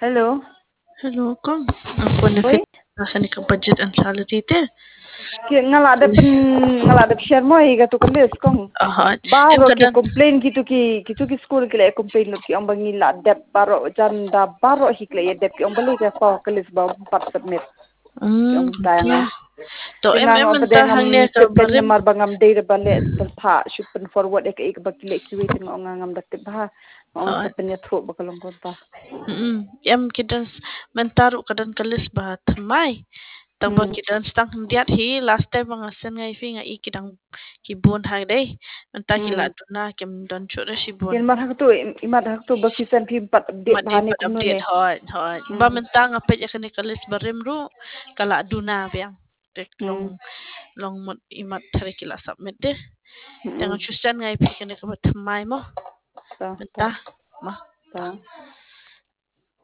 Hello. Hello, Kong. Ako na Oi. fit. Nasa ni ka budget ang salad dito. Ngala da share mo iga to kalis kong. Aha. Em Baro ke kadan. complain ki school ke le complain no ki ang bangi la dep baro janda baro hikle ye dep ki ang bali ka pa kalis ba pat submit. Ki ang Okay. tayanga. To Kinang ang menta hang padengam niya ka tip pen barim. mar bangam day bale tha should pen forward ek bakile ki wait ngam da tip ba. Ang Ah, sa pen ya thro bakalong ko ba. em kidan mentaru kadan kalis ba mai. Tagba kidan stang hendiat hi last time mga sen ngai fi nga ikidang kibun ha dai. Menta kila na kem don chura shibun. Kin mar hak tu imar hak tu ba kisan phi pat update Madi bahane pat kumno update ne. hot hot. Ba menta nga pet ya kani kalis barim ru kala duna biang. Tek long mot imat thare kila submit de. Jangan susah ngai pi kani ka mai mo. Ta ta Menta ma. ta.